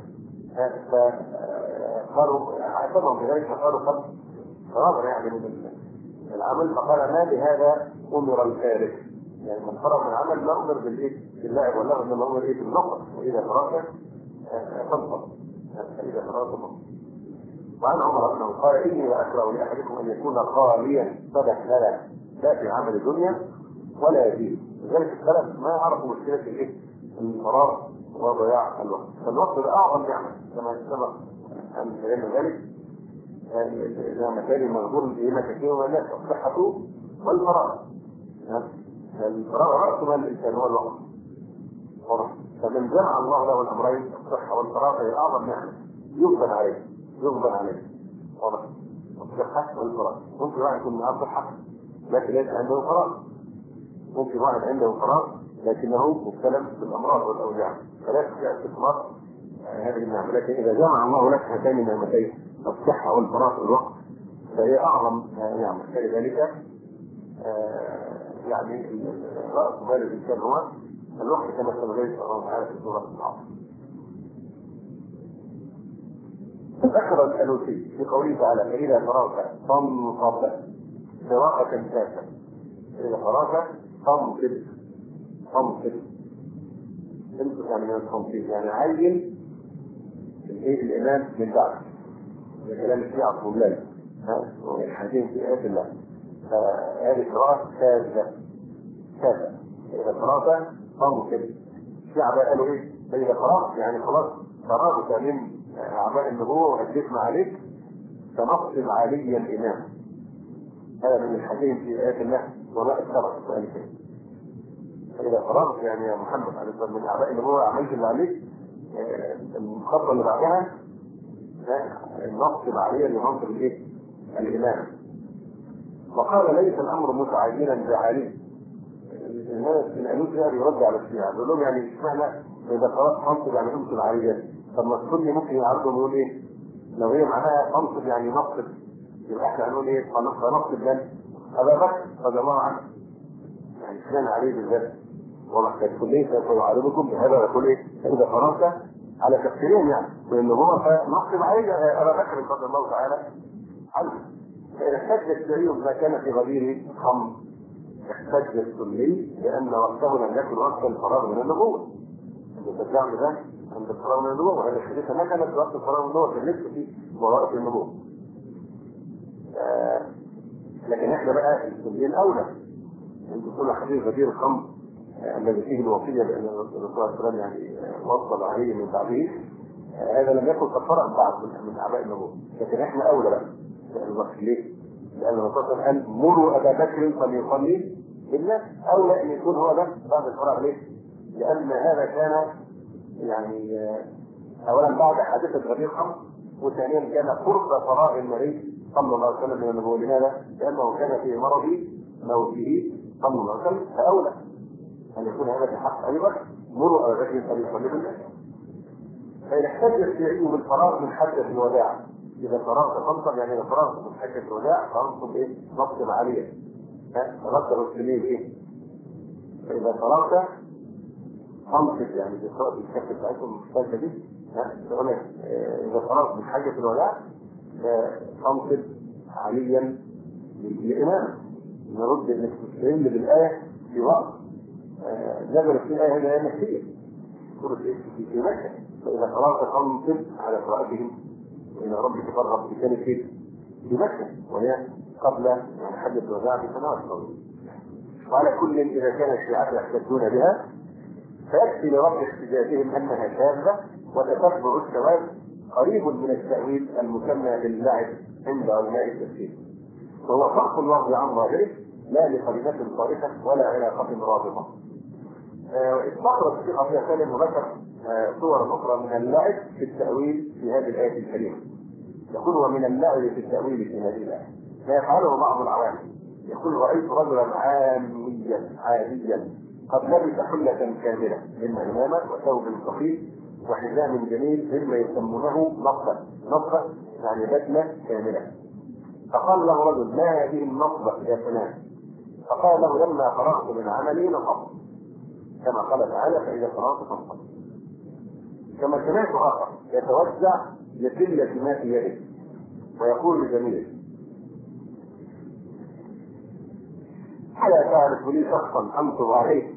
Speaker 1: فقالوا اعتبروا بذلك فقالوا قد فرغ يعني من العمل، فقال ما بهذا أمر الفارغ، يعني من فرغ من العمل لا أمر بالإيه؟ باللعب ولا إنما أمر إيه؟ بالنقص. وإذا فرغت فانصب، فإذا فرغت فانصب. وعن عمر أنه قال إني وأكره لأحدكم أن يكون خاليا صدق لا لا في عمل الدنيا ولا دين. لذلك السلف ما يعرفوا مشكلة الإيه؟ الفراغ وضياع الوقت. فالوقت ده أعظم نعمة كما سبق أن فهمنا ذلك. إذا مثال المغبور بما كثير من الناس الصحة والفراغ. الفراغ رأس مال الإنسان هو الوقت. فمن جمع الله له الأمرين الصحة والفراغ هي أعظم نعمة يقبل عليه يقبل عليه واضح. الصحة والفراغ. ممكن واحد يكون معاه صحة لكن ليس عنده فراغ، ممكن واحد عنده فراغ لكنه مبتلى بالأمراض والأوجاع، فلا يستطيع استثمار هذه النعمة. لكن إذا جمع الله لك هاتين النعمتين الصحة والفراغ في الوقت فهي أعظم نعمة. فلذلك يعني رأس مال الإنسان هو الوقت كما سبقت الله تعالى في سورة العصر. ذكر الألوسي في قوله تعالى فإذا فرغت فانصب قراءة كافة. إذا فرغت فانصب فانصب انصب يعني من التنصيب يعني عين الايه الإمام من بعد. هذا كلام الشيعة الطلاب ها والحديث في آيات الله. فهذه قراءة كافة كافة. إذا فرغت فانصب. الشيعة بقى قالوا إيه؟ فإذا فرغت يعني خلاص فرغت من أعمال النبوة وأديت ما عليك فنصب علي الإمام. هذا من الحديث في آيات الله وما أكثر السؤال كده. فإذا فرغت يعني يا محمد عليه الصلاة والسلام من أعمال النبوة عملت اللي عليك الخطوة اللي بعدها النصب علي اللي منصب الإيه؟ الإمام. وقال ليس الأمر متعينا بعالي. الناس الأنوس يعني يرد على الشيعة يقول لهم يعني اشمعنى إذا خلاص منصب يعني منصب علي. طب ما السني ممكن يعرضوا نقول ايه؟ لو هي معناها تنصب يعني نصب يبقى احنا هنقول ايه؟ فنصب من؟ ابا بكر رضي الله عنه. يعني كان عليه بالذات والله كانت كليه سوف يعرضكم بهذا يقول ايه؟ اذا فرنسا على تفسيرين يعني لان هو نصب عليه ابا بكر رضي الله تعالى عنه. فاذا احتج الشيعي ما كان في غدير خمر احتج السني لان وقته لم يكن وقت الفراغ من النبوه. الدعم ده عند الفراغ من النبوة وهذا الحديث ما كانت وقت الفراغ من النبوة كان لسه في وقت النبوة. آه لكن احنا بقى السنين اولى ان تكون حديث غدير الخمر الذي فيه الوصية لان الرسول صلى الله عليه وسلم يعني وصل عليه من بعده آه هذا لم يكن كفارة بعد من اعباء النبوة. لكن احنا اولى بقى ليه؟ لان الرسول صلى الله عليه وسلم مروا ابا بكر فليصلي بالناس اولى ان يكون هو ده بعد الفراغ. ليه؟ لان هذا كان يعني اولا بعد حادثه غدير خمر وثانيا كان قرب فراغ النبي صلى الله عليه وسلم من النبوه. لماذا؟ لانه كان في مرض موته صلى الله عليه وسلم فاولى ان يكون هذا في حق ابي بكر مروا ابا بكر فليصلي بالناس. فاذا احتج الشيعي بالفراغ من حجه الوداع اذا فرغت فانصب يعني اذا فرغت من حجه الوداع فانصب ايه؟ نصب عليه. رد المسلمين ايه؟ فاذا فرغت فانصب يعني بقراءة الكتاب بتاعتهم الثالثة دي يقول لك إذا فرغت من حاجة الوداع فانصب عليا للإمام. نرد إنك تستهل بالآية في وقت نزلت في الآية هذه آية مكية سورة في مكة. فإذا فرغت فانصب على قراءتهم وإلى ربك فارغب في كانت في مكة وهي قبل حجة الوداع بسنوات طويلة. وعلى كل إذا كان الشيعة يحتجون بها فيكفي لرد احتجاجهم انها شاذه وتتبع الشواذ قريب من التاويل المسمى باللعب عند علماء التفسير. وهو فرق اللفظ عن ظاهره لا لقرينه صارفه ولا علاقه رابطه. استخرج الشيخ عبد السلام وذكر صور اخرى من اللعب في التاويل في هذه الايه الكريمه. يقول ومن اللعب في التاويل في هذه الايه ما يفعله بعض العوام. يقول رايت رجلا عاميا عاديا قد لبس حلة كاملة من عمامة وثوب خفيف وحزام جميل مما يسمونه نصبة. نصبة يعني بدلة كاملة. فقال له رجل ما هذه النصبة يا فلان؟ فقال له لما فرغت من عملي نصبت كما قال تعالى فإذا فرغت فانصب. كما سمعت آخر يتوزع لقلة ما في يده ويقول لجميله ألا تعرف لي شخصا أنصب عليه؟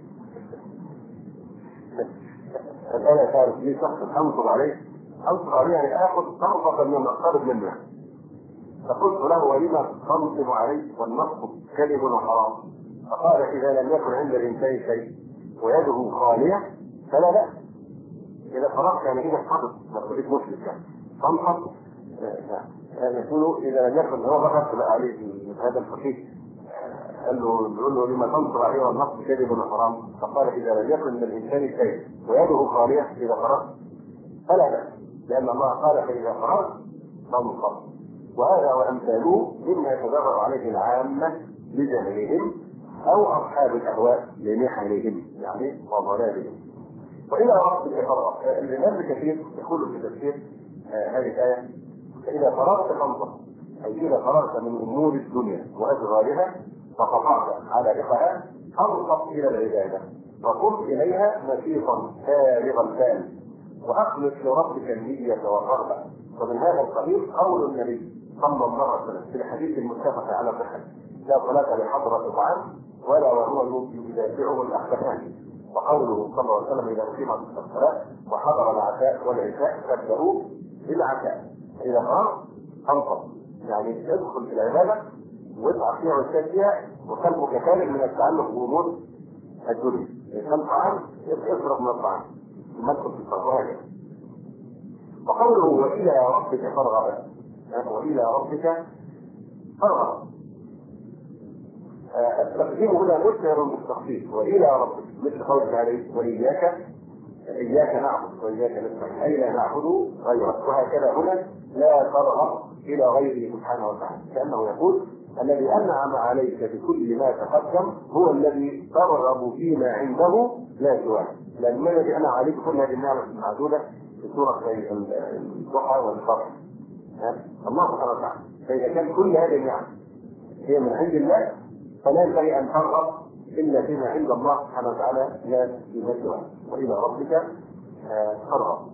Speaker 1: ألا تعرف لي شخصا أنصب عليه؟ أنصب عليه يعني آخذ طرفة من أقترب منه. فقلت له ولما تنصب عليه والنصب كذب وحرام؟ فقال إذا لم يكن عند الإنسان شيء ويده خالية فلا بأس. إذا فرغت يعني إذا فرغت مسؤولية مسلم يعني تنصب يقول إذا لم يكن هو فقط تبقى عليه هذا الفقيه. قال له بيقول له لما تنصر عليه والنصب كذب وحرام؟ فقال اذا لم يكن من الانسان شيء ويده خاليه اذا فرغت فلا بأس لان الله قال فاذا فرغت فانصب. وهذا وامثاله مما يتدرب عليه العامه لجهلهم او اصحاب الاهواء لنحلهم يعني وضلالهم. والى وقت الاقرار الامام كثير يقول في تفسير آه هذه الايه فإذا فرغت فانصب، أي إذا فرغت من أمور الدنيا وأشغالها فقطعت على إخاها فانصب إلى العبادة وقم إليها نشيطا فارغ البال وأخلص لربك النية والرغبة. ومن هذا القبيل قول النبي صلى الله عليه وسلم في الحديث المتفق على صحته: لا صلاة بحضرة طعام ولا وهو يدافعه الأخبثان. وقوله صلى الله عليه وسلم: إذا أقيمت الصلاة وحضر العشاء والعشاء فابدأوا بالعشاء. إذا فرغت فانصب، يعني ادخل في العبادة واسعى فيها واجتهد فيها وقلبك كامل من التعلق بأمور الدنيا. إذا كان طعام اصرف من الطعام ثم ادخل في الصلاة. وقوله: وإلى ربك فارغب، وإلى ربك فارغب، التقديم هنا مشتهر بالتخفيف، وإلى ربك، مثل قوله عليه: وإياك إياك نعبد وإياك نستعين، أي لا نعبد غيرك. وهكذا هنا لا ترغب إلى غيره سبحانه وتعالى، كأنه يقول: الذي أنعم عليك بكل ما تقدم هو الذي ترغب فيما عنده لا سواه. لأن الذي أنعم عليك كل هذه النعمة المعدودة في سورة الضحى والفرح الله سبحانه وتعالى. فإذا كان كل هذه النعم هي من عند الله فلا ينبغي أن ترغب إلا فيما عند الله سبحانه وتعالى لا فيما سواه. وإلى ربك فارغب.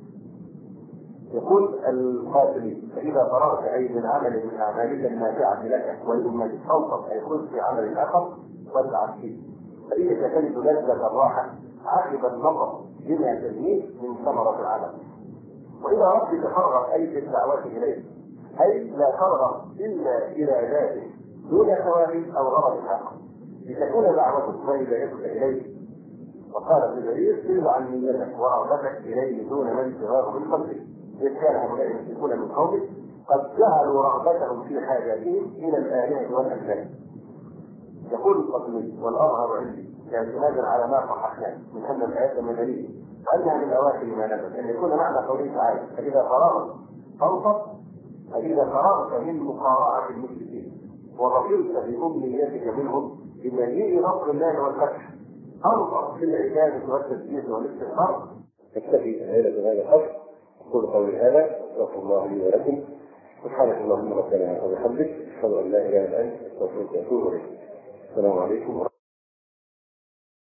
Speaker 1: يقول القاسمي: فإذا فرغت أي من عمل من أعمالك النافعة لك ولأمتك فانصب، أي خذ في عمل آخر واسعى فيه، فإنك تجد لذة الراحة عقب النظر بما تجنيه من ثمرة العمل. وإلى ربك فارغب أي في الدعوة إليه، أي لا ترغب إلا إلى ذاته دون ثواب أو غرض حق، لتكون دعوتك وإليك إليه. وقال ابن جرير: سل عن نيتك ورغبتك إليه دون من سواه من قلبك، إذ كان هؤلاء المشركون من قومه قد جعلوا رغبتهم في حاجاتهم إلى الآلهة والأجساد. يقول القاسمي: والأظهر عندي اعتمادا على ما صححناه من أن الآيات مدنية وأنها من أواخر ما نزل، أن يكون معنى قوله تعالى: فإذا فرغت فانصب، فإذا فرغت من مقارعة المشركين ورضيت بأمنيتك منهم بمجيء نصر الله والفتح فانصب في العبادة والتسبيح والاستغفار. اكتفي هذا هذا الحق. أقول قولي هذا واستغفر الله لي ولكم. سبحانك اللهم ربنا وبحمدك، أشهد أن لا إله إلا أنت، أستغفرك وأتوب إليك. السلام عليكم.